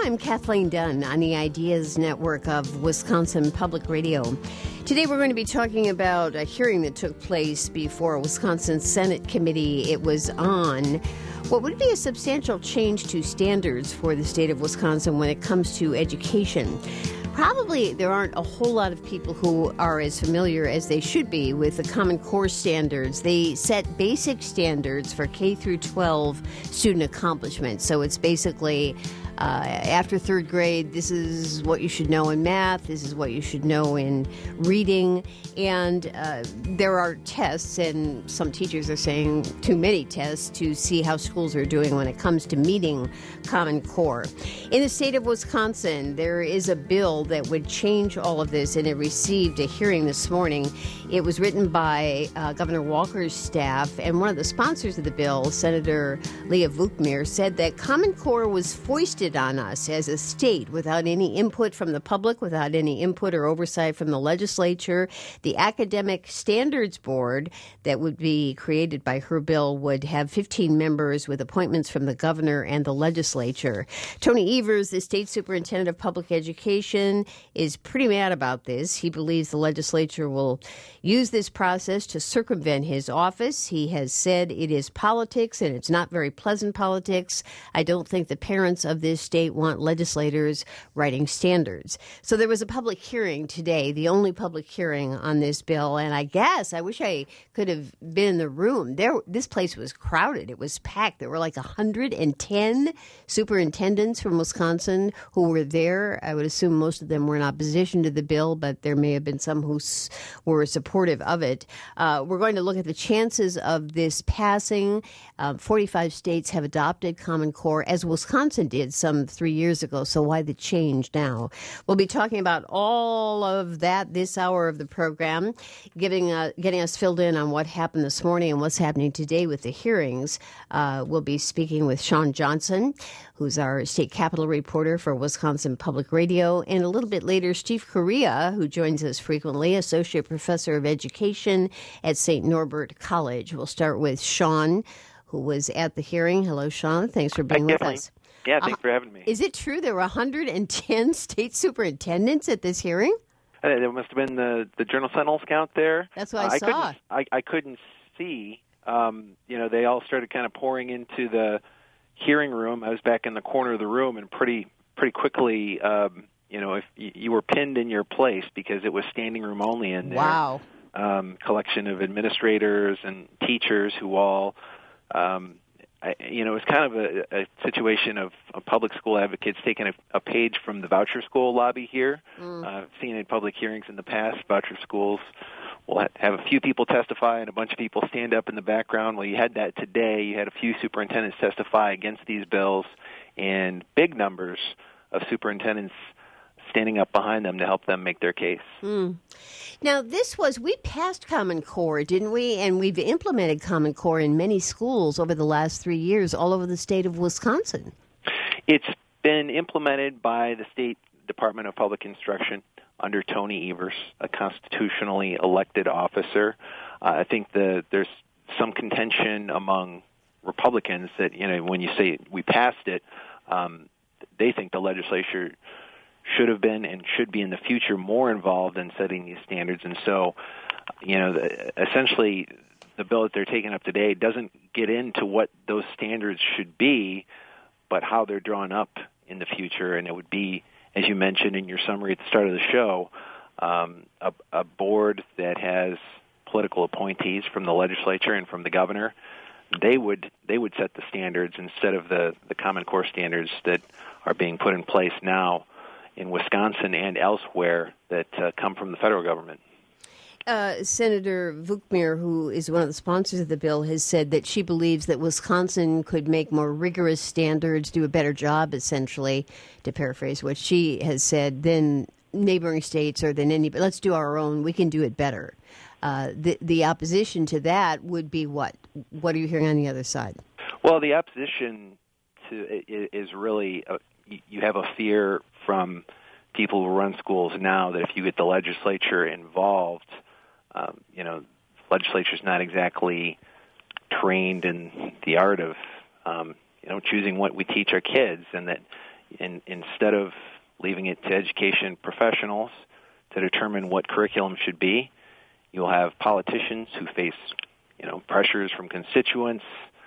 I'm Kathleen Dunn on the Ideas Network of Wisconsin Public Radio. Today we're going to be talking about a hearing that took place before a Wisconsin Senate committee. It was on what would be a substantial change to standards for the state of Wisconsin when it comes to education. Probably there aren't a whole lot of people who are as familiar as they should be with the Common Core standards. They set basic standards for K through 12 student accomplishment. So it's basically after third grade, this is what you should know in math, this is what you should know in reading, and there are tests, and some teachers are saying too many tests to see how schools are doing when it comes to meeting Common Core. In the state of Wisconsin, there is a bill that would change all of this, and it received a hearing this morning. It was written by Governor Walker's staff, and one of the sponsors of the bill, Senator Leah Vukmir, said that Common Core was foisted on us as a state without any input from the public, without any input or oversight from the legislature. The Academic Standards Board that would be created by her bill would have 15 members with appointments from the governor and the legislature. Tony Evers, the state superintendent of public education, is pretty mad about this. He believes the legislature will use this process to circumvent his office. He has said it is politics, and it's not very pleasant politics. I don't think the parents of this state want legislators writing standards. So there was a public hearing today, the only public hearing on this bill, and I wish I could have been in the room. This place was crowded. It was packed. There were like 110 superintendents from Wisconsin who were there. I would assume most of them were in opposition to the bill, but there may have been some who were supportive of it. We're going to look at the chances of this passing. 45 states have adopted Common Core, as Wisconsin did some 3 years ago, so why the change now? We'll be talking about all of that this hour of the program, getting us filled in on what happened this morning and what's happening today with the hearings. We'll be speaking with Sean Johnson, who's our state capitol reporter for Wisconsin Public Radio, and a little bit later, Steve Correa, who joins us frequently, associate professor of education at St. Norbert College. We'll start with Sean, who was at the hearing. Hello, Sean. Thanks for being with us. Yeah, thanks for having me. Is it true there were 110 state superintendents at this hearing? There must have been the Journal Sentinel's count there. That's what I saw. I couldn't see. They all started kind of pouring into the hearing room. I was back in the corner of the room, and pretty quickly, if you were pinned in your place because it was standing room only in there. Wow. Collection of administrators and teachers who all it was kind of a situation of public school advocates taking a page from the voucher school lobby here. I've seen in public hearings in the past, voucher schools will have a few people testify and a bunch of people stand up in the background. Well, you had that today. You had a few superintendents testify against these bills and big numbers of superintendents standing up behind them to help them make their case. Now, we passed Common Core, didn't we? And we've implemented Common Core in many schools over the last 3 years all over the state of Wisconsin. It's been implemented by the State Department of Public Instruction under Tony Evers, a constitutionally elected officer. I think there's some contention among Republicans that, when you say we passed it, they think the legislature should have been and should be in the future more involved in setting these standards. And so, essentially, the bill that they're taking up today doesn't get into what those standards should be, but how they're drawn up in the future. And it would be, as you mentioned in your summary at the start of the show, a board that has political appointees from the legislature and from the governor. They would set the standards instead of the Common Core standards that are being put in place now in Wisconsin and elsewhere that come from the federal government. Senator Vukmir, who is one of the sponsors of the bill, has said that she believes that Wisconsin could make more rigorous standards, do a better job, essentially, to paraphrase what she has said, than neighboring states or than anybody. Let's do our own. We can do it better. The opposition to that would be what? What are you hearing on the other side? Well, the opposition is really you have a fear from people who run schools now that if you get the legislature involved, legislature's not exactly trained in the art of choosing what we teach our kids, and that instead of leaving it to education professionals to determine what curriculum should be, you'll have politicians who face, pressures from constituents,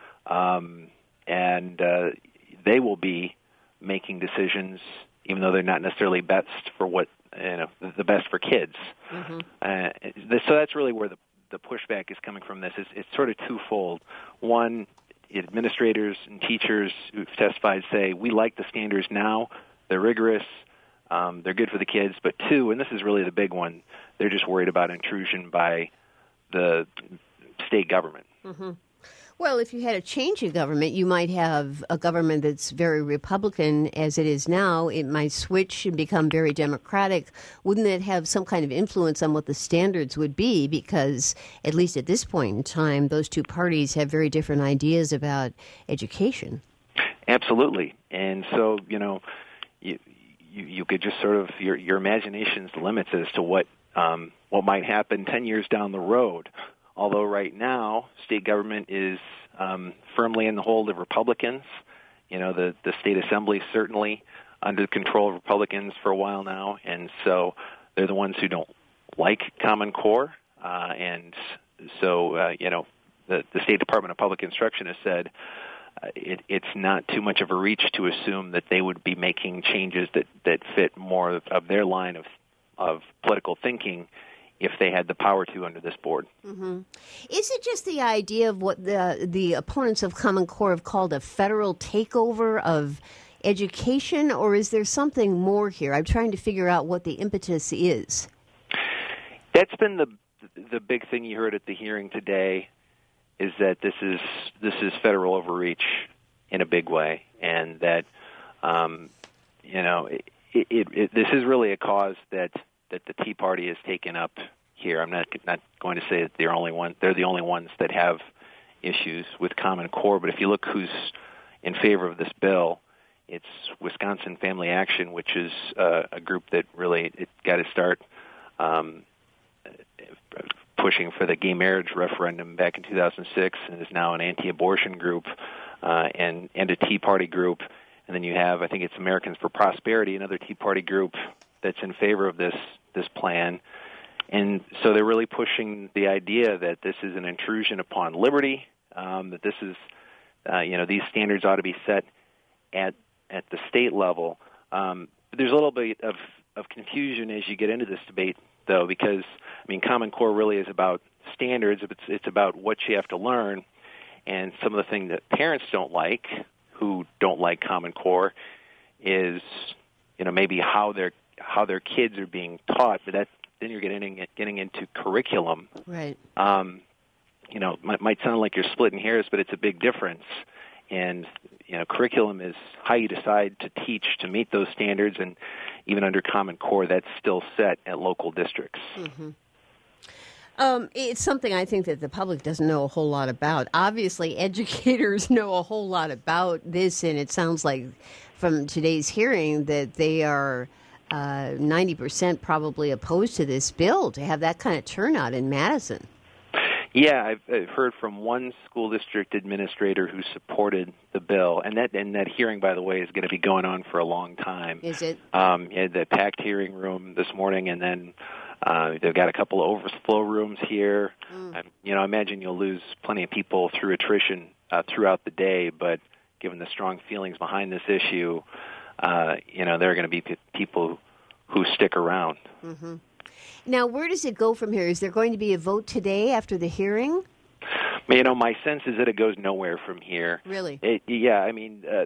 and they will be making decisions, even though they're not necessarily best for what the best for kids. Mm-hmm. So that's really where the pushback is coming from. This it's sort of twofold. One, administrators and teachers who've testified say we like the standards now; they're rigorous, they're good for the kids. But two, and this is really the big one, they're just worried about intrusion by the state government. Mm-hmm. Well, if you had a change in government, you might have a government that's very Republican as it is now. It might switch and become very Democratic. Wouldn't that have some kind of influence on what the standards would be? Because, at least at this point in time, those two parties have very different ideas about education. Absolutely. And so, you could just sort of, your imagination's limits as to what might happen 10 years down the road. Although right now, state government is firmly in the hold of Republicans. The state assembly certainly under the control of Republicans for a while now, and so they're the ones who don't like Common Core. And so, the State Department of Public Instruction has said it's not too much of a reach to assume that they would be making changes that fit more of their line of political thinking if they had the power to under this board. Mm-hmm. Is it just the idea of what the opponents of Common Core have called a federal takeover of education, or is there something more here? I'm trying to figure out what the impetus is. That's been the big thing you heard at the hearing today, is that this is federal overreach in a big way, and that this is really a cause that the Tea Party has taken up here. I'm not going to say that they're the only ones that have issues with Common Core, but if you look who's in favor of this bill, it's Wisconsin Family Action, which is a group that really got to start pushing for the gay marriage referendum back in 2006, and is now an anti-abortion group and a Tea Party group. And then you have, I think it's Americans for Prosperity, another Tea Party group that's in favor of this plan. And so they're really pushing the idea that this is an intrusion upon liberty, that this is, these standards ought to be set at the state level. But there's a little bit of confusion as you get into this debate, though, because, Common Core really is about standards. It's about what you have to learn. And some of the things that parents don't like, who don't like Common Core, is, maybe how their kids are being taught, but then you're getting into curriculum. Right. Might sound like you're splitting hairs, but it's a big difference. And curriculum is how you decide to teach to meet those standards, and even under Common Core, that's still set at local districts. Mm-hmm. It's something I think that the public doesn't know a whole lot about. Obviously, educators know a whole lot about this, and it sounds like from today's hearing that they are 90% probably opposed to this bill, to have that kind of turnout in Madison. Yeah, I've heard from one school district administrator who supported the bill, and that hearing, by the way, is going to be going on for a long time. Is it? The packed hearing room this morning, and then they've got a couple of overflow rooms here. I imagine you'll lose plenty of people through attrition throughout the day, but given the strong feelings behind this issue, there are going to be people who stick around. Mm-hmm. Now, where does it go from here? Is there going to be a vote today after the hearing? My sense is that it goes nowhere from here. Really? There's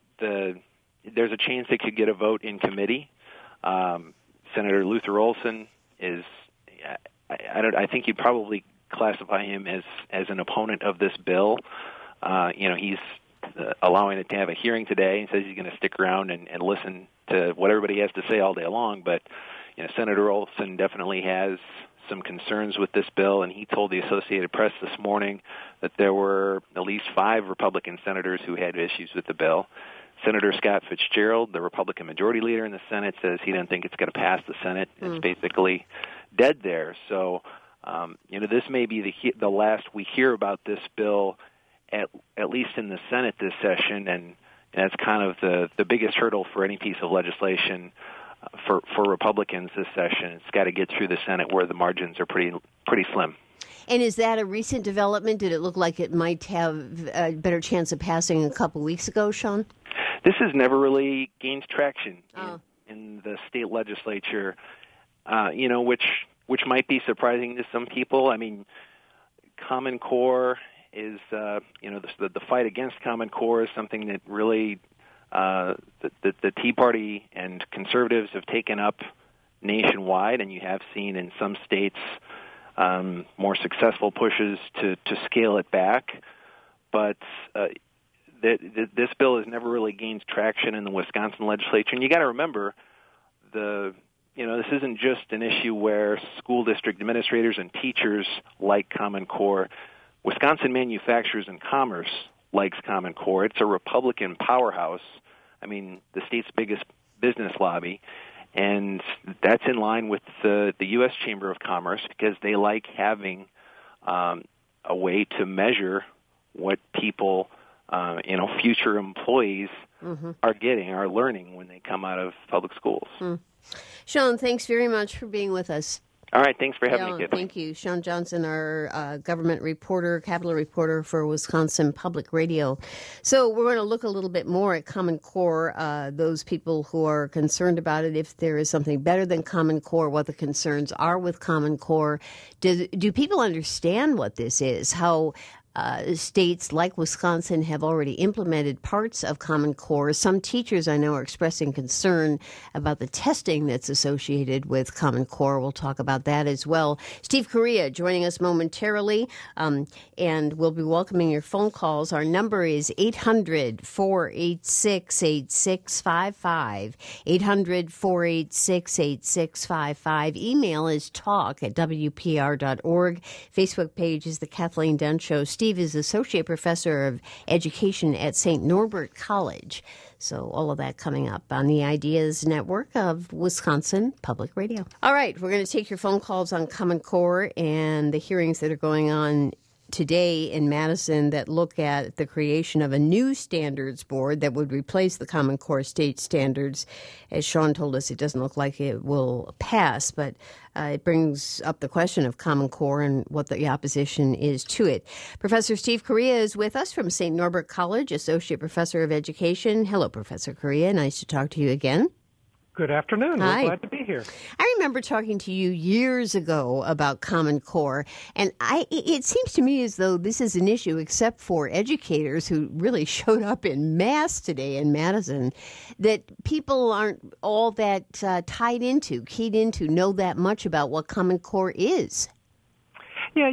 a chance they could get a vote in committee. Senator Luther Olson is, I think you'd probably classify him as an opponent of this bill. He's allowing it to have a hearing today. He says he's going to stick around and listen to what everybody has to say all day long. But Senator Olson definitely has some concerns with this bill, and he told the Associated Press this morning that there were at least 5 Republican senators who had issues with the bill. Senator Scott Fitzgerald, the Republican majority leader in the Senate, says he doesn't think it's going to pass the Senate. It's basically dead there. So, this may be the last we hear about this bill, at least in the Senate this session. And And that's kind of the biggest hurdle for any piece of legislation for Republicans this session. It's got to get through the Senate where the margins are pretty slim. And is that a recent development? Did it look like it might have a better chance of passing a couple weeks ago, Sean? This has never really gained traction in the state legislature, which might be surprising to some people. I mean, Common Core is, the fight against Common Core is something that really the Tea Party and conservatives have taken up nationwide, and you have seen in some states more successful pushes to scale it back. But this bill has never really gained traction in the Wisconsin legislature. And you got to remember, this isn't just an issue where school district administrators and teachers like Common Core. Wisconsin Manufacturers and Commerce likes Common Core. It's a Republican powerhouse. I mean, the state's biggest business lobby. And that's in line with the U.S. Chamber of Commerce because they like having a way to measure what people, future employees are learning when they come out of public schools. Sean, thanks very much for being with us. All right, thanks for having me, Kathleen. Thank you. Sean Johnson, our government reporter, Capitol reporter for Wisconsin Public Radio. So we're going to look a little bit more at Common Core, those people who are concerned about it, if there is something better than Common Core, what the concerns are with Common Core. Do people understand what this is, how states like Wisconsin have already implemented parts of Common Core? Some teachers I know are expressing concern about the testing that's associated with Common Core. We'll talk about that as well. Steve Correa joining us momentarily, and we'll be welcoming your phone calls. Our number is 800-486-8655, 800-486-8655. Email is talk@wpr.org. Facebook page is The Kathleen Dunn Show. Steve is Associate Professor of Education at St. Norbert College. So all of that coming up on the Ideas Network of Wisconsin Public Radio. All right, we're going to take your phone calls on Common Core and the hearings that are going on today in Madison that look at the creation of a new standards board that would replace the Common Core state standards. As Sean told us, it doesn't look like it will pass, but it brings up the question of Common Core and what the opposition is to it. Professor Steve Correa is with us from St. Norbert College, Associate Professor of Education. Hello, Professor Correa. Nice to talk to you again. Good afternoon. Hi. We're glad to be here. I remember talking to you years ago about Common Core, and it seems to me as though this is an issue, except for educators who really showed up in mass today in Madison, that people aren't all that keyed into, know that much about what Common Core is. Yeah,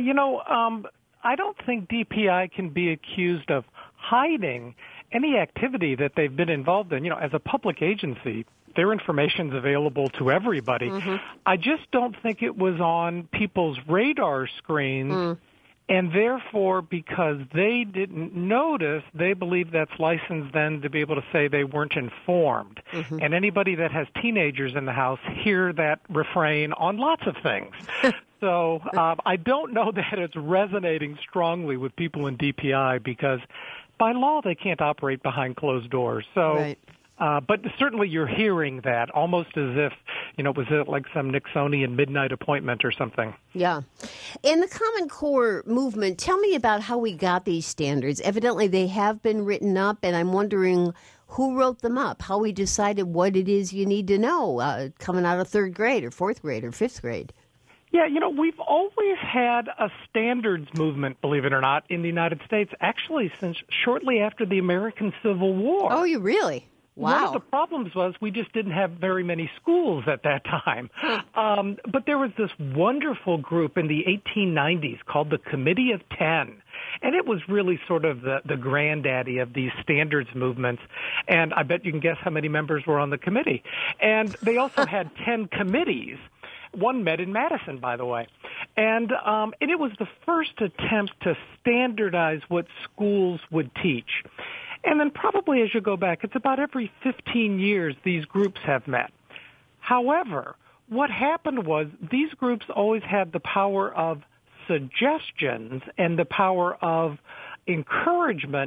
I don't think DPI can be accused of hiding any activity that they've been involved in. As a public agency, their information's available to everybody. I just don't think it was on people's radar screens, and therefore, because they didn't notice, they believe that's license then to be able to say they weren't informed. And anybody that has teenagers in the house hear that refrain on lots of things. So I don't know that it's resonating strongly with people in DPI because by law they can't operate behind closed doors. So. Right. But certainly you're hearing that almost as if, was it like some Nixonian midnight appointment or something? Yeah. In the Common Core movement, tell me about how we got these standards. Evidently they have been written up, and I'm wondering who wrote them up, how we decided what it is you need to know coming out of third grade or fourth grade or fifth grade. Yeah, we've always had a standards movement, believe it or not, in the United States, actually since shortly after the American Civil War. Oh, you really? Wow. One of the problems was we just didn't have very many schools at that time. But there was this wonderful group in the 1890s called the Committee of 10. And it was really sort of the granddaddy of these standards movements. And I bet you can guess how many members were on the committee. And they also had 10 committees. One met in Madison, by the way. And it was the first attempt to standardize what schools would teach. And then probably as you go back, it's about every 15 years these groups have met. However, what happened was these groups always had the power of suggestions and the power of encouragement,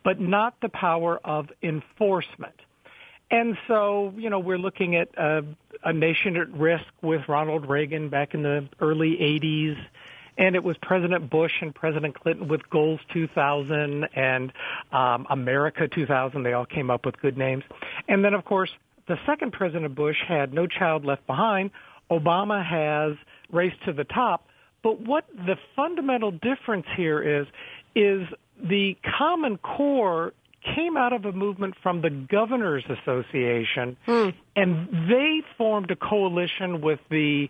but not the power of enforcement. And so, we're looking at a nation at risk with Ronald Reagan back in the early 80s, and it was President Bush and President Clinton with Goals 2000 and America 2000. They all came up with good names. And then, of course, the second President Bush had No Child Left Behind. Obama has Race to the Top. But what the fundamental difference here is the Common Core came out of a movement from the Governors Association, and they formed a coalition with it's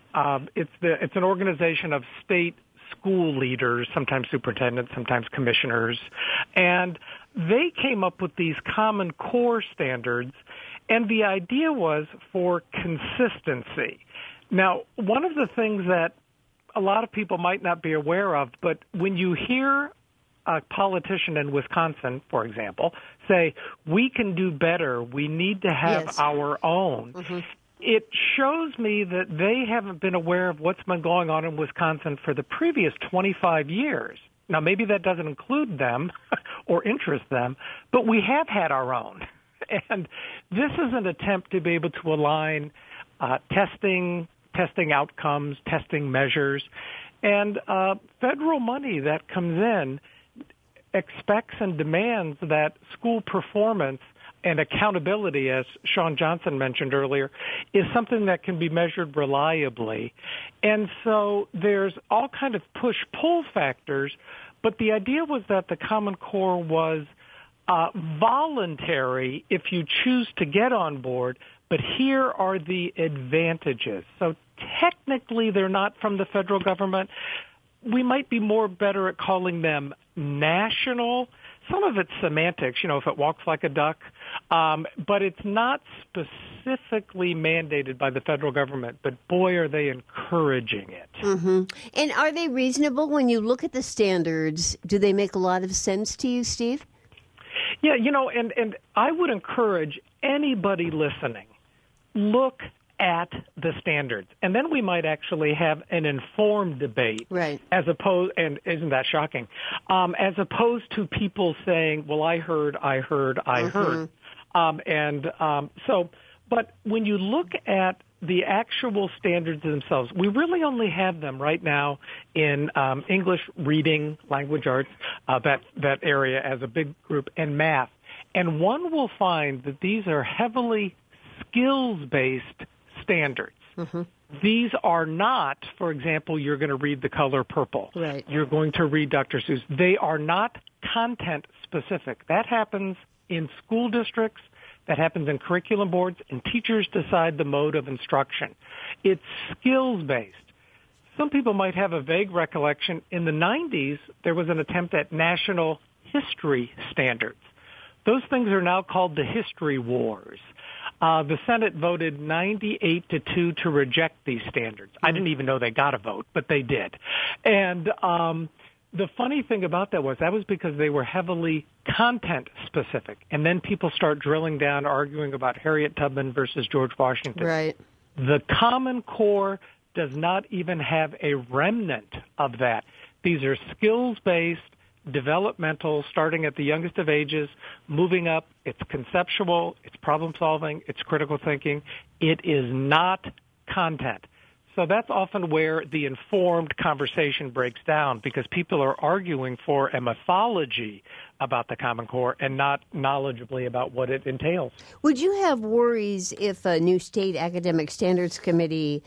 an organization of state school leaders, sometimes superintendents, sometimes commissioners, and they came up with these Common Core standards, and the idea was for consistency. Now, one of the things that a lot of people might not be aware of, but when you hear a politician in Wisconsin, for example, say, we can do better, we need to have our own, it shows me that they haven't been aware of what's been going on in Wisconsin for the previous 25 years. Now, maybe that doesn't include them or interest them, but we have had our own. And this is an attempt to be able to align testing outcomes, testing measures, and federal money that comes in expects and demands that school performance and accountability, as Sean Johnson mentioned earlier, is something that can be measured reliably. And so there's all kind of push-pull factors, but the idea was that the Common Core was voluntary if you choose to get on board, but here are the advantages. So technically they're not from the federal government. We might be more better at calling them national. Some of it's semantics, if it walks like a duck, but it's not specifically mandated by the federal government. But boy, are they encouraging it. Mm-hmm. And are they reasonable when you look at the standards? Do they make a lot of sense to you, Steve? Yeah, and I would encourage anybody listening, look at the standards. And then we might actually have an informed debate. Right. And isn't that shocking? As opposed to people saying, well, I heard. But when you look at the actual standards themselves, we really only have them right now in English, reading, language arts, that area as a big group, and math. And one will find that these are heavily skills-based standards. Mm-hmm. These are not, for example, you're going to read The Color Purple. Right. You're going to read Dr. Seuss. They are not content-specific. That happens in school districts. That happens in curriculum boards, and teachers decide the mode of instruction. It's skills-based. Some people might have a vague recollection. In the 90s, there was an attempt at national history standards. Those things are now called the history wars. The Senate voted 98-2 to reject these standards. I didn't even know they got a vote, but they did. And the funny thing about that was because they were heavily content-specific. And then people start drilling down, arguing about Harriet Tubman versus George Washington. Right. The Common Core does not even have a remnant of that. These are skills-based, developmental, starting at the youngest of ages, moving up. It's conceptual, it's problem-solving, it's critical thinking. It is not content. So that's often where the informed conversation breaks down, because people are arguing for a mythology about the Common Core and not knowledgeably about what it entails. Would you have worries if a new state academic standards committee,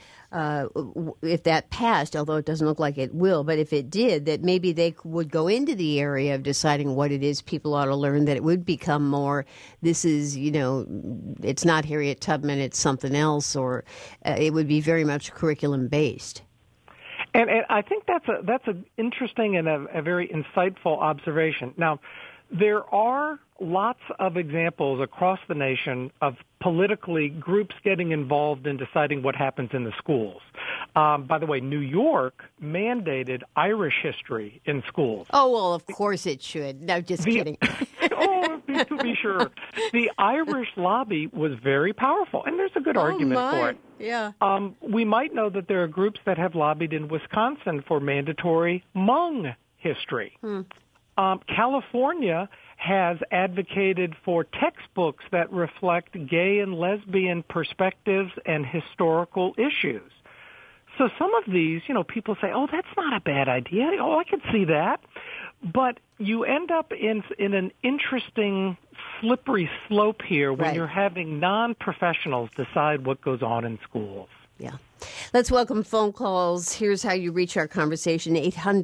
if that passed, although it doesn't look like it will, but if it did, that maybe they would go into the area of deciding what it is people ought to learn, that it would become more, this is, it's not Harriet Tubman, it's something else, or it would be very much curriculum-based? And I think that's an interesting and a very insightful observation. Now, there are lots of examples across the nation of politically groups getting involved in deciding what happens in the schools. By the way, New York mandated Irish history in schools. Oh, well, of course it should. No, just kidding. To be sure. The Irish lobby was very powerful, and there's a good argument for it. Yeah. We might know that there are groups that have lobbied in Wisconsin for mandatory Hmong history. California has advocated for textbooks that reflect gay and lesbian perspectives and historical issues. So some of these, people say, oh, that's not a bad idea. Oh, I could see that. But you end up in an interesting slippery slope here when you're having non-professionals decide what goes on in schools. Yeah. Let's welcome phone calls. Here's how you reach our conversation,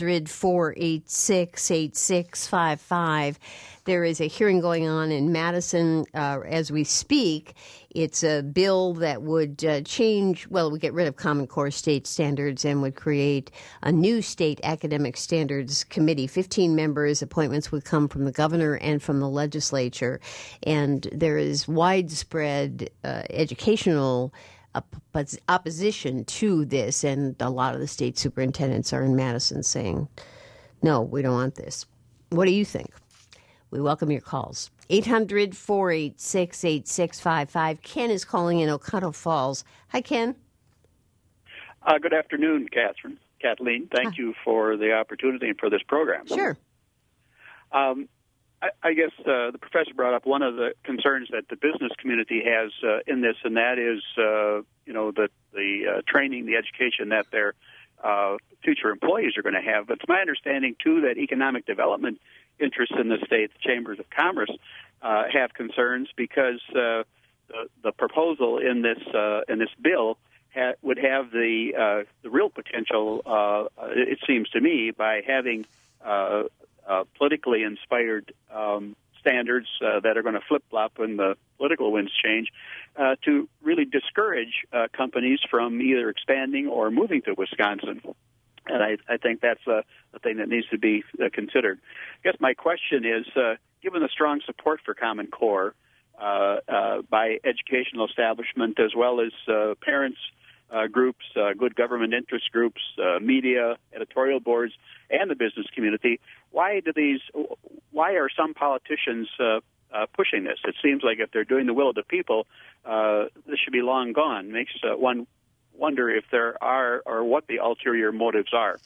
800-486-8655. There is a hearing going on in Madison as we speak. It's a bill that would would get rid of Common Core state standards and would create a new state academic standards committee. 15 members, appointments would come from the governor and from the legislature. And there is widespread educational opposition to this, and a lot of the state superintendents are in Madison saying, no, we don't want this. What do you think? We welcome your calls. 800-486-8655. Ken is calling in Oconto Falls. Hi, Ken. Good afternoon, Kathleen. Thank you for the opportunity and for this program. Sure. I guess the professor brought up one of the concerns that the business community has in this, and that is, the training, the education that their future employees are going to have. But it's my understanding, too, that economic development interests in the state, the chambers of commerce, have concerns because the proposal in this bill would have the real potential, it seems to me, by having politically inspired standards that are going to flip-flop when the political winds change, to really discourage companies from either expanding or moving to Wisconsin. And I think that's a thing that needs to be considered. I guess my question is, given the strong support for Common Core by educational establishment as well as parents, groups, good government interest groups, media, editorial boards, and the business community, why are some politicians pushing this? It seems like if they're doing the will of the people, this should be long gone. Makes one wonder if there are or what the ulterior motives are.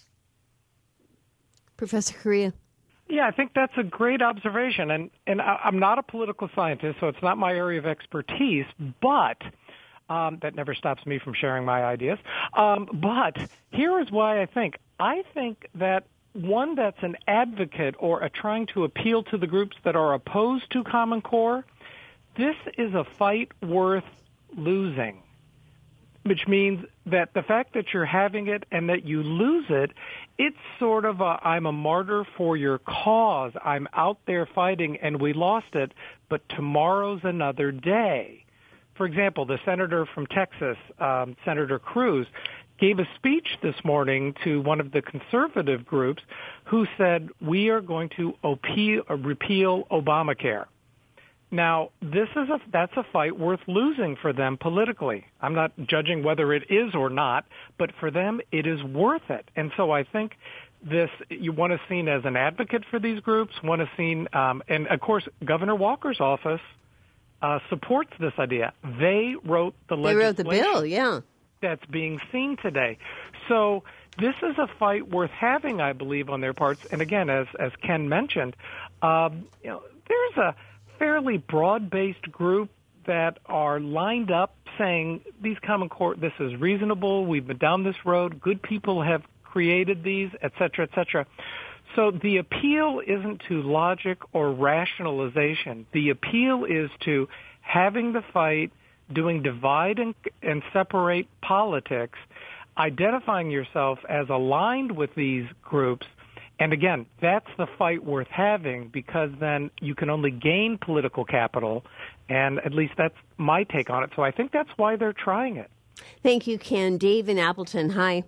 Professor Correa. Yeah, I think that's a great observation. And I'm not a political scientist, so it's not my area of expertise, but that never stops me from sharing my ideas. But here is why I think that one that's an advocate or trying to appeal to the groups that are opposed to Common Core, this is a fight worth losing, which means that the fact that you're having it and that you lose it, it's sort of I'm a martyr for your cause. I'm out there fighting and we lost it, but tomorrow's another day. For example, the senator from Texas, Senator Cruz, gave a speech this morning to one of the conservative groups who said, we are going to repeal Obamacare. Now, that's a fight worth losing for them politically. I'm not judging whether it is or not, but for them, it is worth it. And so I think you want to be seen as an advocate for these groups, want to be seen, and of course, Governor Walker's office supports this idea. They wrote the legislation. They wrote the bill, yeah. That's being seen today. So this is a fight worth having, I believe, on their parts. And again, as Ken mentioned, there's a fairly broad-based group that are lined up saying these Common Core, this is reasonable, we've been down this road, good people have created these, et cetera, et cetera. So the appeal isn't to logic or rationalization. The appeal is to having the fight, doing divide and separate politics, identifying yourself as aligned with these groups. And again, that's the fight worth having because then you can only gain political capital, and at least that's my take on it. So I think that's why they're trying it. Thank you, Ken. Dave in Appleton, hi.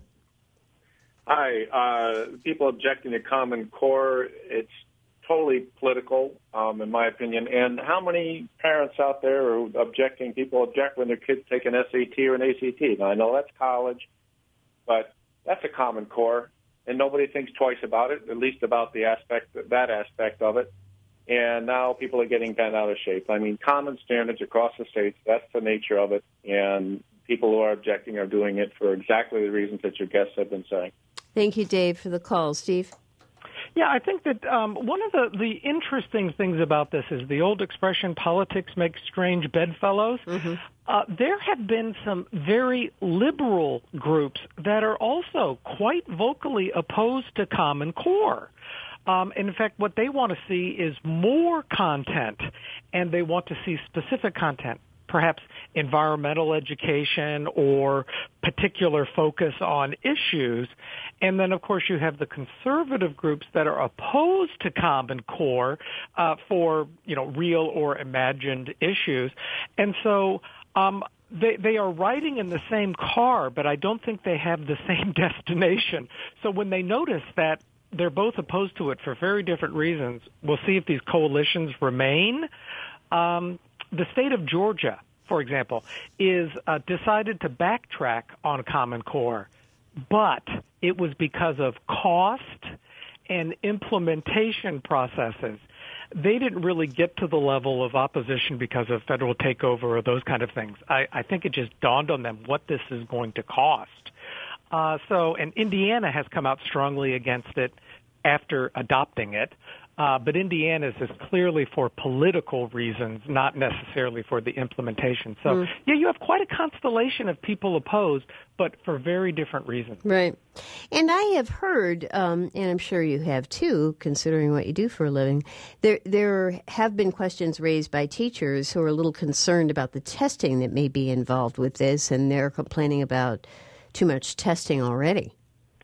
Hi. People objecting to Common Core, it's totally political, in my opinion. And how many parents out there are people object when their kids take an SAT or an ACT? Now, I know that's college, but that's a Common Core, and nobody thinks twice about it, at least about that aspect of it. And now people are getting bent out of shape. I mean, common standards across the states, that's the nature of it, and people who are objecting are doing it for exactly the reasons that your guests have been saying. Thank you, Dave, for the call. Steve? Yeah, I think that one of the interesting things about this is the old expression, politics makes strange bedfellows. Mm-hmm. There have been some very liberal groups that are also quite vocally opposed to Common Core. In fact, what they want to see is more content, and they want to see specific content, perhaps environmental education or particular focus on issues. And then, of course, you have the conservative groups that are opposed to Common Core for, real or imagined issues. And so they are riding in the same car, but I don't think they have the same destination. So when they notice that they're both opposed to it for very different reasons, we'll see if these coalitions remain. The state of Georgia, for example, is decided to backtrack on Common Core, but it was because of cost and implementation processes. They didn't really get to the level of opposition because of federal takeover or those kind of things. I think it just dawned on them what this is going to cost. And Indiana has come out strongly against it after adopting it. But Indiana's is clearly for political reasons, not necessarily for the implementation. So, you have quite a constellation of people opposed, but for very different reasons. Right. And I have heard, and I'm sure you have too, considering what you do for a living, there have been questions raised by teachers who are a little concerned about the testing that may be involved with this, and they're complaining about too much testing already.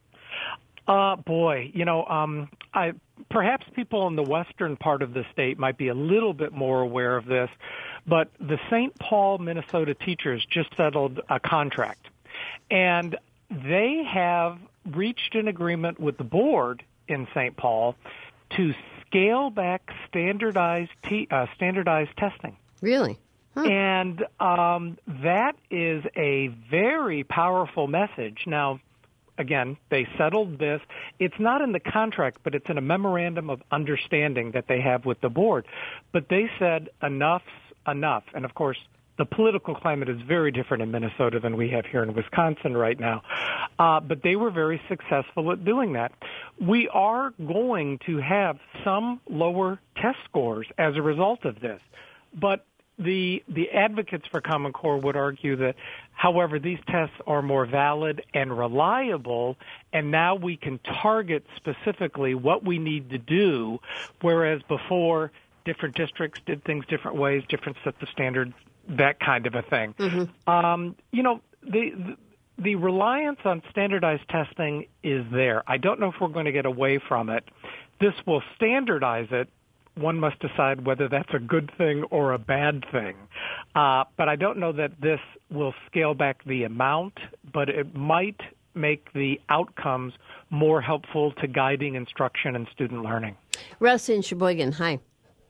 Perhaps people in the western part of the state might be a little bit more aware of this, but the St. Paul, Minnesota teachers just settled a contract, and they have reached an agreement with the board in St. Paul to scale back standardized testing. Really? Huh. And that is a very powerful message. Now, again, they settled this. It's not in the contract, but it's in a memorandum of understanding that they have with the board. But they said enough's enough. And, of course, the political climate is very different in Minnesota than we have here in Wisconsin right now. But they were very successful at doing that. We are going to have some lower test scores as a result of this. But the advocates for Common Core would argue that, however, these tests are more valid and reliable, and now we can target specifically what we need to do, whereas before different districts did things different ways, different sets of standards, that kind of a thing. Mm-hmm. The reliance on standardized testing is there. I don't know if we're going to get away from it. This will standardize it. One must decide whether that's a good thing or a bad thing. But I don't know that this will scale back the amount, but it might make the outcomes more helpful to guiding instruction and student learning. Russ in Sheboygan, hi.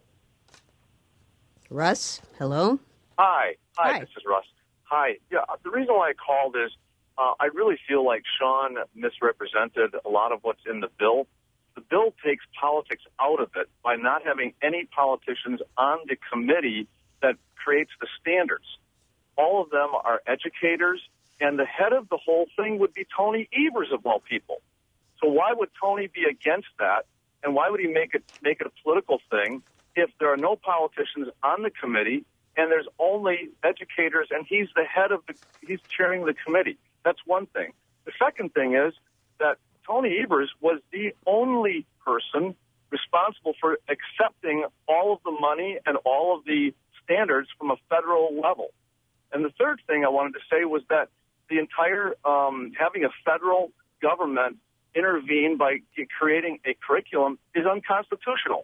Russ, hello? Hi, this is Russ. Hi. Yeah, the reason why I called is I really feel like Sean misrepresented a lot of what's in the bill. The bill takes politics out of it by not having any politicians on the committee that creates the standards. All of them are educators, and the head of the whole thing would be Tony Evers, of all people. So why would Tony be against that, and why would he make it a political thing if there are no politicians on the committee and there's only educators and he's chairing the committee? That's one thing. The second thing is that Tony Evers was the only person responsible for accepting all of the money and all of the standards from a federal level. And the third thing I wanted to say was that the entire having a federal government intervene by creating a curriculum is unconstitutional.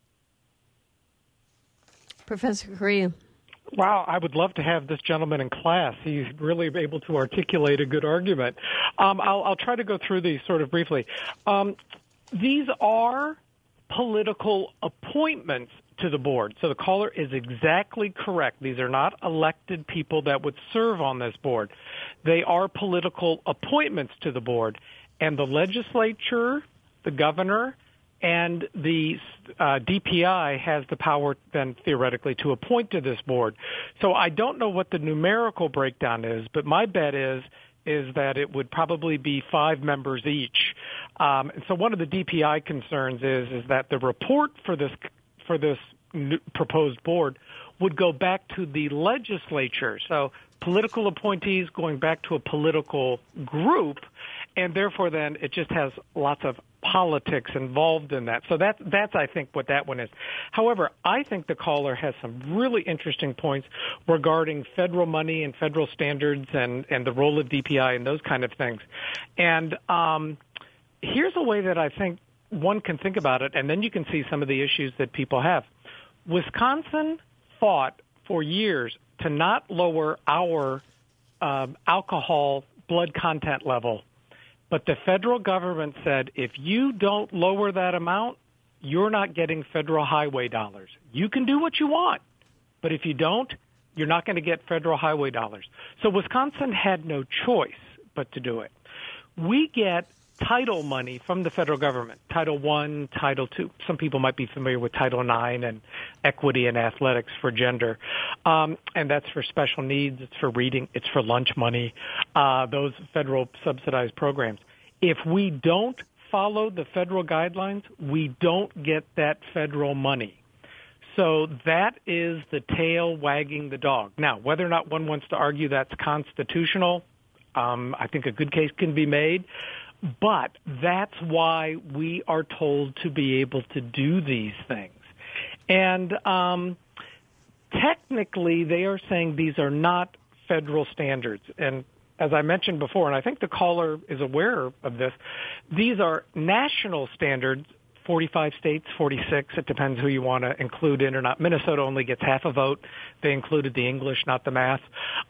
Professor Correa. Wow, I would love to have this gentleman in class. He's really able to articulate a good argument. I'll try to go through these sort of briefly. These are political appointments to the board. So the caller is exactly correct. These are not elected people that would serve on this board. They are political appointments to the board. And the legislature, the governor, and the DPI has the power then theoretically to appoint to this board. So I don't know what the numerical breakdown is, but my bet is that it would probably be 5 members each. And so one of the DPI concerns is that the report for this proposed board would go back to the legislature. So political appointees going back to a political group, and therefore then it just has lots of politics involved in that. So that's I think what that one is. However, I think the caller has some really interesting points regarding federal money and federal standards and the role of DPI and those kind of things. And here's a way that I think one can think about it, and then you can see some of the issues that people have. Wisconsin fought for years to not lower our alcohol blood content level. But the federal government said, if you don't lower that amount, you're not getting federal highway dollars. You can do what you want, but if you don't, you're not going to get federal highway dollars. So Wisconsin had no choice but to do it. We get title money from the federal government, Title I, Title II. Some people might be familiar with Title IX and equity and athletics for gender. And that's for special needs. It's for reading. It's for lunch money, those federal subsidized programs. If we don't follow the federal guidelines, we don't get that federal money. So that is the tail wagging the dog. Now, whether or not one wants to argue that's constitutional, I think a good case can be made. But that's why we are told to be able to do these things. And technically, they are saying these are not federal standards. And as I mentioned before, and I think the caller is aware of this, these are national standards, 45 states, 46. It depends who you want to include in or not. Minnesota only gets half a vote. They included the English, not the math.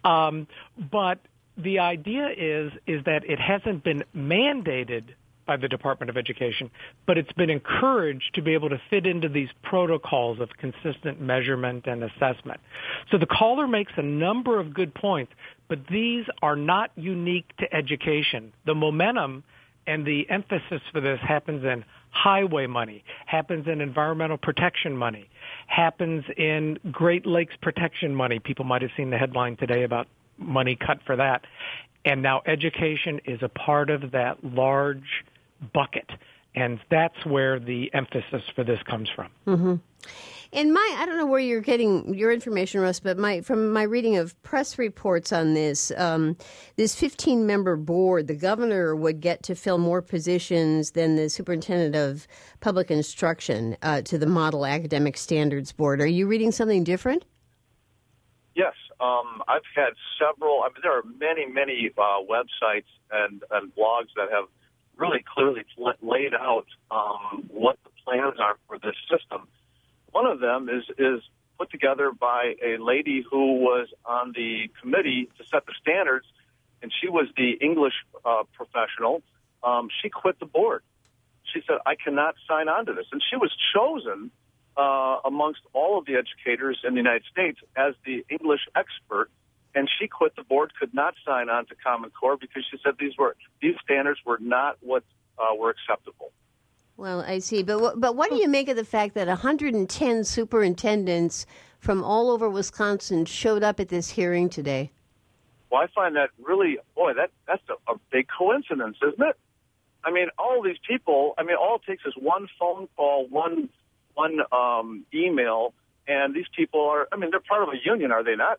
But the idea is that it hasn't been mandated by the Department of Education, but it's been encouraged to be able to fit into these protocols of consistent measurement and assessment. So the caller makes a number of good points, but these are not unique to education. The momentum and the emphasis for this happens in highway money, happens in environmental protection money, happens in Great Lakes protection money. People might have seen the headline today about money cut for that. And now education is a part of that large bucket. And that's where the emphasis for this comes from. Mm-hmm. And I don't know where you're getting your information, Russ, but from my reading of press reports on this 15-member board, the governor would get to fill more positions than the superintendent of public instruction to the Model Academic Standards Board. Are you reading something different? Yes. I've had several. I mean, there are many websites and blogs that have really clearly laid out what the plans are for this system. One of them is put together by a lady who was on the committee to set the standards, and she was the English professional. She quit the board. She said, I cannot sign on to this. And she was chosen amongst all of the educators in the United States as the English expert, and she quit the board, could not sign on to Common Core because she said these standards were not what were acceptable. Well, I see. But what do you make of the fact that 110 superintendents from all over Wisconsin showed up at this hearing today? Well, I find that really, that's a big coincidence, isn't it? I mean, all these people, all it takes is one phone call, one email, and these people are, they're part of a union, are they not?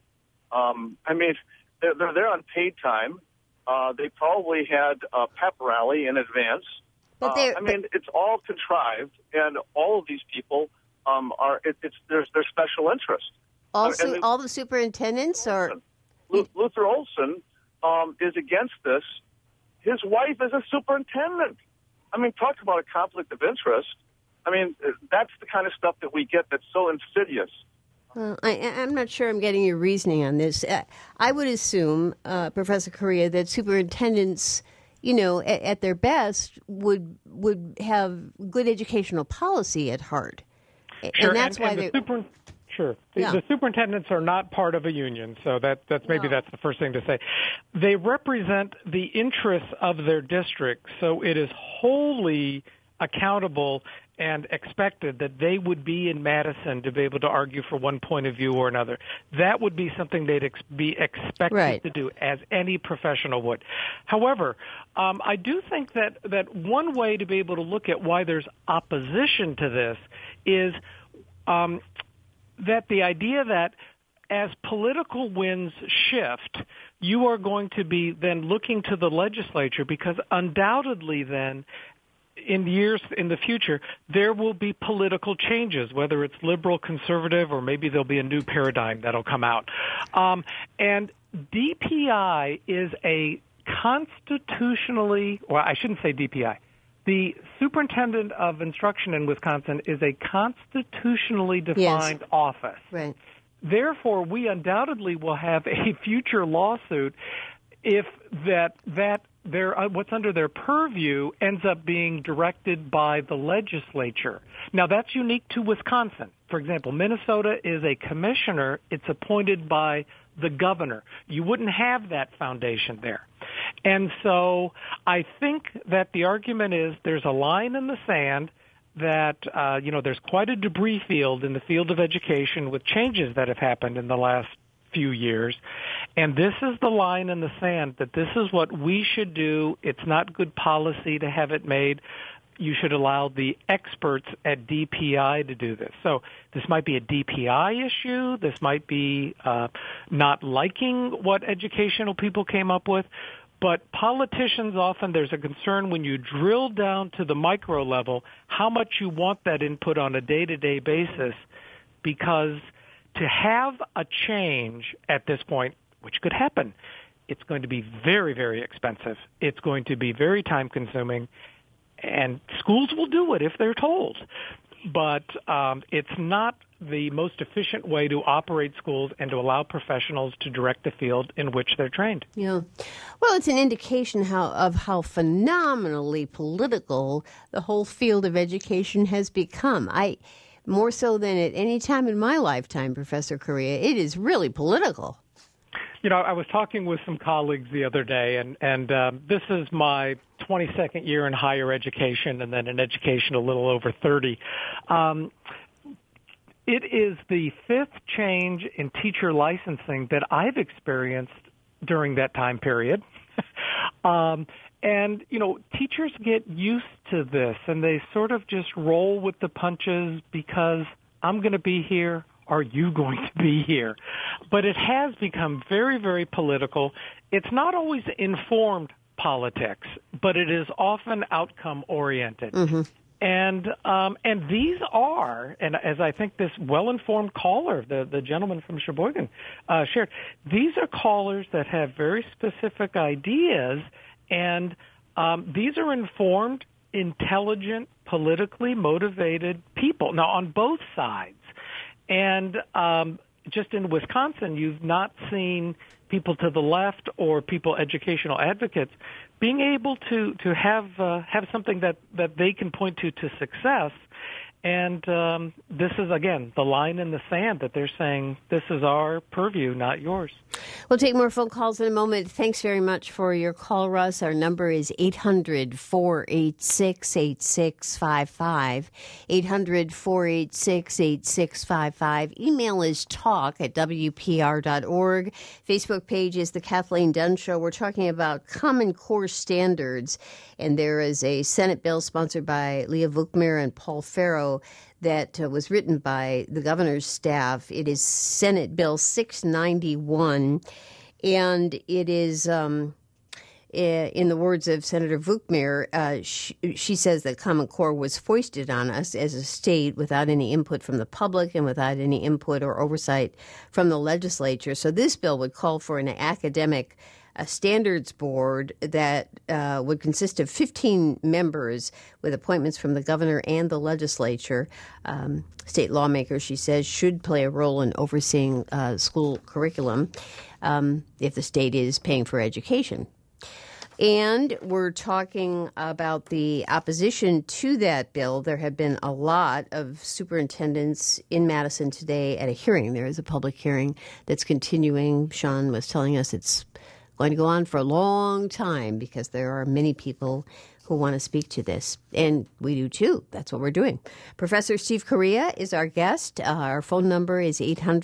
They're there on paid time. They probably had a pep rally in advance. But it's all contrived, and all of these people there's their special interest. Also, all the superintendents are... Luther Olson is against this. His wife is a superintendent. Talk about a conflict of interest. That's the kind of stuff that we get that's so insidious. Well, I'm not sure I'm getting your reasoning on this. I would assume, Professor Correa, that superintendents, at their best, would have good educational policy at heart. Sure, and that's why Sure. Yeah. The superintendents are not part of a union, so that's the first thing to say. They represent the interests of their district, so it is wholly accountable and expected that they would be in Madison to be able to argue for one point of view or another. That would be something they'd be expected to do, as any professional would. However, I do think that one way to be able to look at why there's opposition to this is that the idea that as political winds shift, you are going to be then looking to the legislature, because undoubtedly then in the future, there will be political changes, whether it's liberal, conservative, or maybe there'll be a new paradigm that'll come out. And DPI is a constitutionally, well, I shouldn't say DPI. The superintendent of instruction in Wisconsin is a constitutionally defined office. Right. Therefore, we undoubtedly will have a future lawsuit if what's under their purview ends up being directed by the legislature. Now, that's unique to Wisconsin. For example, Minnesota is a commissioner. It's appointed by the governor. You wouldn't have that foundation there. And so I think that the argument is there's a line in the sand that, there's quite a debris field in the field of education with changes that have happened in the last few years. And this is the line in the sand that this is what we should do. It's not good policy to have it made. You should allow the experts at DPI to do this. So this might be a DPI issue. This might be not liking what educational people came up with. But politicians often, there's a concern when you drill down to the micro level, how much you want that input on a day-to-day basis, because to have a change at this point, which could happen, it's going to be very, very expensive. It's going to be very time-consuming, and schools will do it if they're told. But it's not the most efficient way to operate schools and to allow professionals to direct the field in which they're trained. Yeah. Well, it's an indication of how phenomenally political the whole field of education has become. More so than at any time in my lifetime, Professor Correa, it is really political. I was talking with some colleagues the other day, and this is my 22nd year in higher education, and then in education a little over 30. It is the fifth change in teacher licensing that I've experienced during that time period. And, teachers get used to this, and they sort of just roll with the punches because I'm going to be here. Are you going to be here? But it has become very, very political. It's not always informed politics, but it is often outcome-oriented. Mm-hmm. And these are, and as I think this well-informed caller, the gentleman from Sheboygan, shared, these are callers that have very specific ideas, and these are informed, intelligent, politically motivated people. Now, on both sides. And just in Wisconsin, you've not seen people to the left or people, educational advocates, being able to have something that they can point to success. And this is, again, the line in the sand that they're saying, this is our purview, not yours. We'll take more phone calls in a moment. Thanks very much for your call, Russ. Our number is 800-486-8655, 800-486-8655. Email is talk@wpr.org. Facebook page is The Kathleen Dunn Show. We're talking about Common Core standards, and there is a Senate bill sponsored by Leah Vukmir and Paul Farrow that was written by the governor's staff. It is Senate Bill 691, and it is, in the words of Senator Vukmir, she says that Common Core was foisted on us as a state without any input from the public and without any input or oversight from the legislature. So this bill would call for an academic standards board that would consist of 15 members with appointments from the governor and the legislature. State lawmakers, she says, should play a role in overseeing school curriculum if the state is paying for education. And we're talking about the opposition to that bill. There have been a lot of superintendents in Madison today at a hearing. There is a public hearing that's continuing. Sean was telling us it's going to go on for a long time because there are many people who want to speak to this. And we do too. That's what we're doing. Professor Steve Correa is our guest. Our phone number is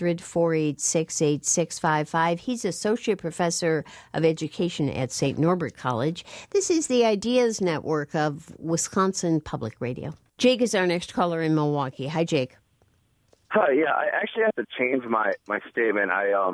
800-486-8655. He's Associate Professor of Education at St. Norbert College. This is the Ideas Network of Wisconsin Public Radio. Jake is our next caller in Milwaukee. Hi, Jake. Hi, yeah, I actually have to change my statement.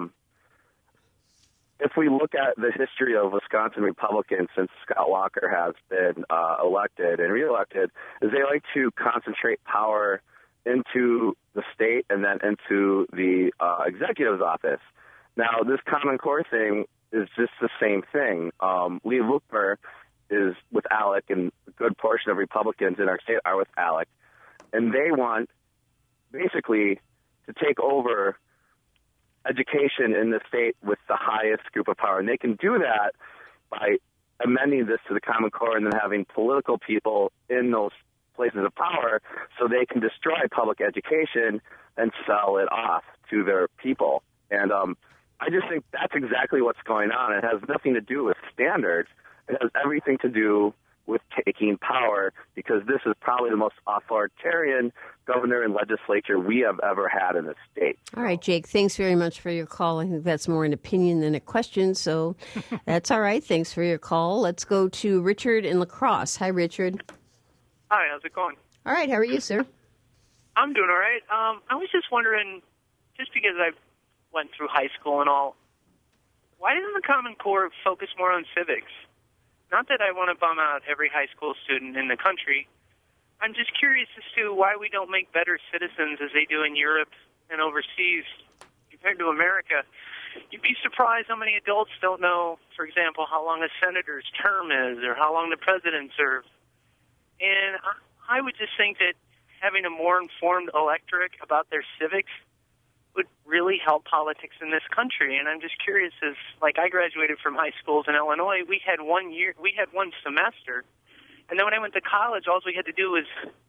If we look at the history of Wisconsin Republicans since Scott Walker has been elected and reelected, is they like to concentrate power into the state and then into the executive's office. Now, this Common Core thing is just the same thing. Lee Luckmer is with ALEC, and a good portion of Republicans in our state are with ALEC, and they want basically to take over education in the state with the highest group of power. And they can do that by amending this to the Common Core and then having political people in those places of power so they can destroy public education and sell it off to their people. And I just think that's exactly what's going on. It has nothing to do with standards. It has everything to do with taking power, because this is probably the most authoritarian governor and legislature we have ever had in the state. All right, Jake, thanks very much for your call. I think that's more an opinion than a question, so that's all right. Thanks for your call. Let's go to Richard in La Crosse. Hi, Richard. Hi, how's it going? All right, how are you, sir? I'm doing all right. I was just wondering, just because I went through high school and all, why doesn't the Common Core focus more on civics? Not that I want to bum out every high school student in the country. I'm just curious as to why we don't make better citizens as they do in Europe and overseas compared to America. You'd be surprised how many adults don't know, for example, how long a senator's term is or how long the president served. And I would just think that having a more informed electorate about their civics would really help politics in this country. And I'm just curious, as like I graduated from high schools in Illinois, we had 1 semester, and then when I went to college, all we had to do was,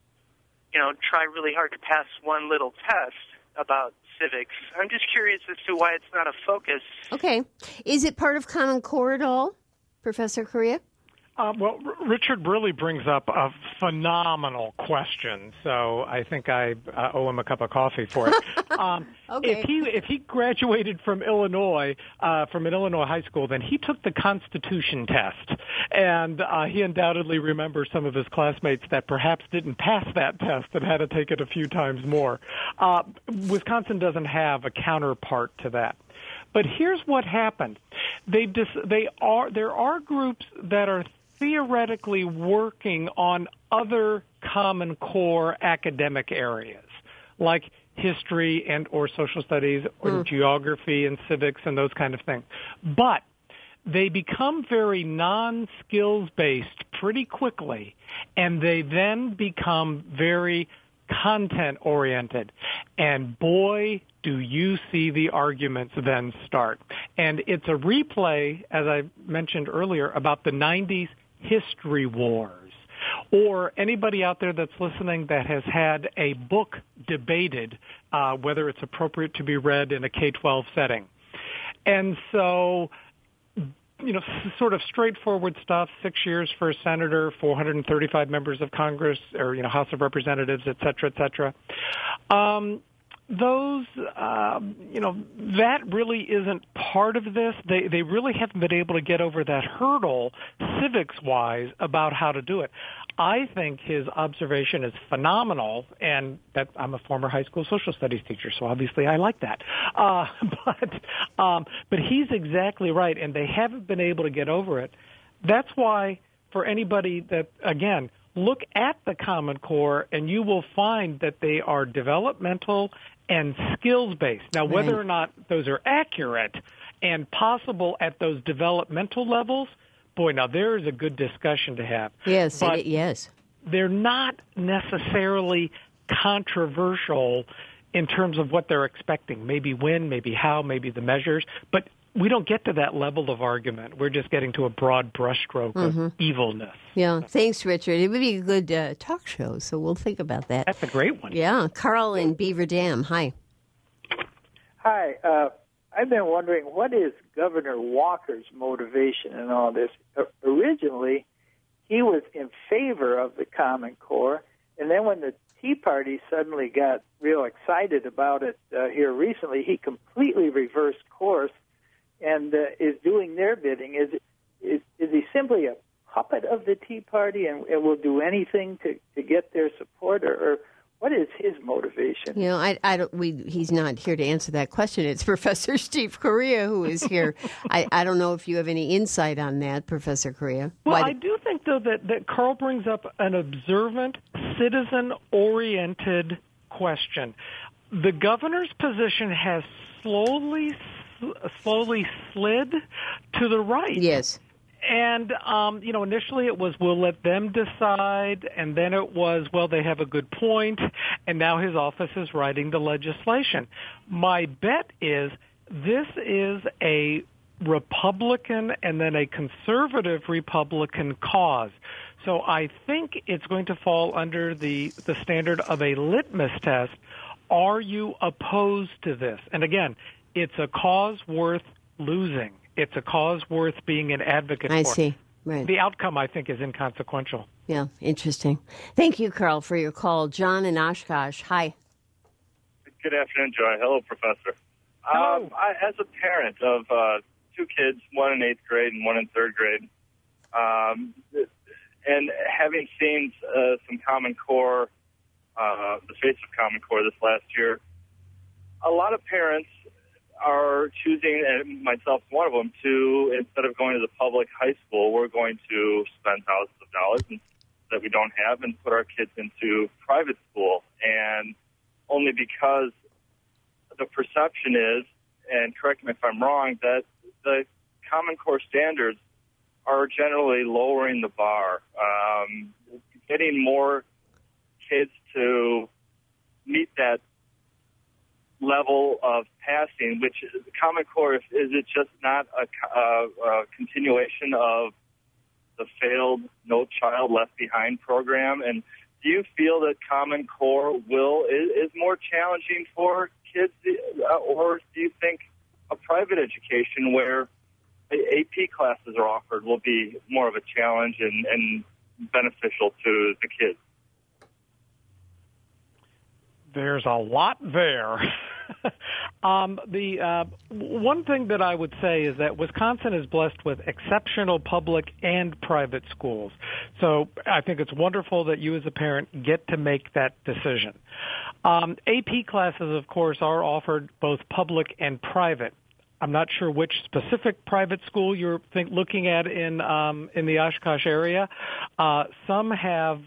try really hard to pass one little test about civics. I'm just curious as to why it's not a focus. Okay. Is it part of Common Core at all, Professor Correa? Well, Richard really brings up a phenomenal question, so I think I owe him a cup of coffee for it. Okay. If he graduated from Illinois, from an Illinois high school, then he took the Constitution test, and he undoubtedly remembers some of his classmates that perhaps didn't pass that test and had to take it a few times more. Wisconsin doesn't have a counterpart to that. But here's what happened. There are groups that are theoretically working on other Common Core academic areas, like history and or social studies or geography and civics and those kind of things. But they become very non-skills-based pretty quickly, and they then become very content-oriented. And boy, do you see the arguments then start. And it's a replay, as I mentioned earlier, about the 90s history wars. Or anybody out there that's listening that has had a book debated, whether it's appropriate to be read in a K-12 setting. And so, sort of straightforward stuff, 6 years for a senator, 435 members of Congress, or, House of Representatives, et cetera, et cetera. That really isn't part of this. They really haven't been able to get over that hurdle civics-wise about how to do it. I think his observation is phenomenal, and that I'm a former high school social studies teacher, so obviously I like that. But he's exactly right, and they haven't been able to get over it. That's why, for anybody that, again, look at the Common Core, and you will find that they are developmental and skills-based. Now, whether or not those are accurate and possible at those developmental levels, boy, now there is a good discussion to have. Yes, but yes. They're not necessarily controversial in terms of what they're expecting. Maybe when, maybe how, maybe the measures. But we don't get to that level of argument. We're just getting to a broad brushstroke of evilness. Yeah, thanks, Richard. It would be a good talk show, so we'll think about that. That's a great one. Yeah, Carl in Beaver Dam. Hi. Hi. I've been wondering, what is Governor Walker's motivation in all this? Originally, he was in favor of the Common Core. And then when the Tea Party suddenly got real excited about it here recently, he completely reversed course and is doing their bidding. Is he simply a puppet of the Tea Party and will do anything to get their support, or what is his motivation? You know, he's not here to answer that question. It's Professor Steve Correa who is here. I don't know if you have any insight on that, Professor Correa. Well, I do think, though, that Carl brings up an observant, citizen-oriented question. The governor's position has slowly slid to the right. Yes. And, initially it was, we'll let them decide, and then it was, well, they have a good point, and now his office is writing the legislation. My bet is this is a Republican and then a conservative Republican cause. So I think it's going to fall under the standard of a litmus test. Are you opposed to this? And again, it's a cause worth losing. It's a cause worth being an advocate for. I see. Right. The outcome, I think, is inconsequential. Yeah, interesting. Thank you, Carl, for your call. John in Oshkosh. Hi. Good afternoon, Joy. Hello, Professor. Hello. As a parent of two kids, one in 8th grade and one in 3rd grade, and having seen some Common Core, the face of Common Core this last year, a lot of parents are choosing, and myself one of them, to, instead of going to the public high school, we're going to spend thousands of dollars that we don't have and put our kids into private school. And only because the perception is, and correct me if I'm wrong, that the Common Core standards are generally lowering the bar, getting more kids to meet that level of passing, which Common Core, is it just not a continuation of the failed No Child Left Behind program? And do you feel that Common Core is more challenging for kids, or do you think a private education where AP classes are offered will be more of a challenge and beneficial to the kids? There's a lot there. The one thing that I would say is that Wisconsin is blessed with exceptional public and private schools. So I think it's wonderful that you as a parent get to make that decision. AP classes, of course, are offered both public and private. I'm not sure which specific private school you're looking at in the Oshkosh area. Some have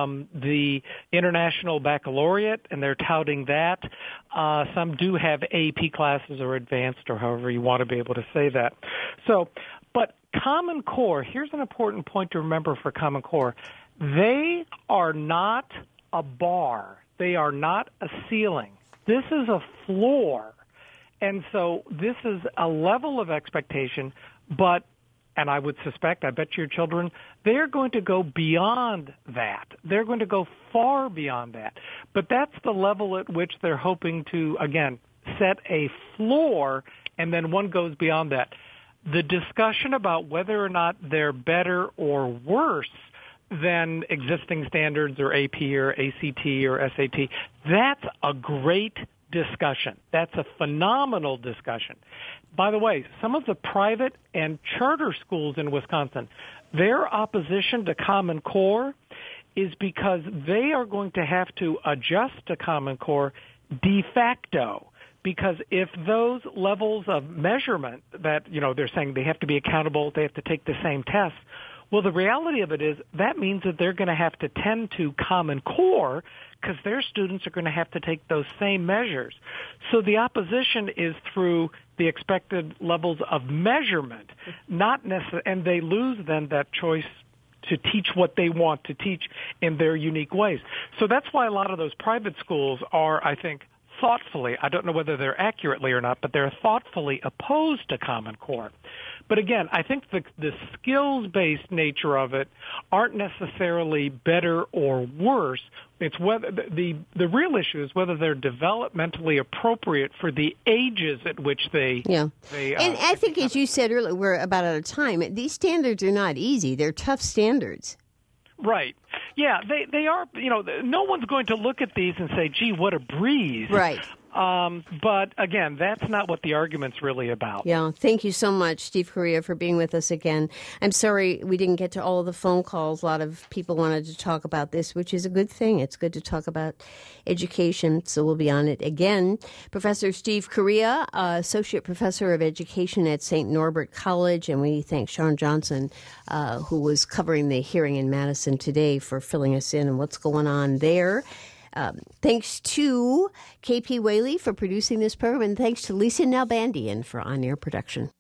the International Baccalaureate, and they're touting that. Some do have AP classes or advanced, or however you want to be able to say that. So, but Common Core, here's an important point to remember for Common Core. They are not a bar. They are not a ceiling. This is a floor. And so this is a level of expectation, but, and I would suspect, I bet your children, they're going to go beyond that. They're going to go far beyond that. But that's the level at which they're hoping to, again, set a floor, and then one goes beyond that. The discussion about whether or not they're better or worse than existing standards or AP or ACT or SAT, that's a great discussion. That's a phenomenal discussion. By the way, some of the private and charter schools in Wisconsin, their opposition to Common Core is because they are going to have to adjust to Common Core de facto. Because if those levels of measurement that, they're saying they have to be accountable, they have to take the same tests, well, the reality of it is that means that they're going to have to tend to Common Core because their students are going to have to take those same measures. So the opposition is through the expected levels of measurement, not necessarily, and they lose then that choice to teach what they want to teach in their unique ways. So that's why a lot of those private schools are, I think, thoughtfully, I don't know whether they're accurately or not, but they're thoughtfully opposed to Common Core. But again, I think the skills-based nature of it aren't necessarily better or worse. It's whether the real issue is whether they're developmentally appropriate for the ages at which they. Yeah, and I think, as you said earlier, we're about out of time. These standards are not easy; they're tough standards. Right. Yeah, they are, no one's going to look at these and say, gee, what a breeze. Right. But again, that's not what the argument's really about. Yeah. Thank you so much, Steve Correa, for being with us again. I'm sorry we didn't get to all of the phone calls. A lot of people wanted to talk about this, which is a good thing. It's good to talk about education, so we'll be on it again. Professor Steve Correa, Associate Professor of Education at St. Norbert College, and we thank Sean Johnson, who was covering the hearing in Madison today, for filling us in on what's going on there. Thanks to KP Whaley for producing this program, and thanks to Lisa Nalbandian for on-air production.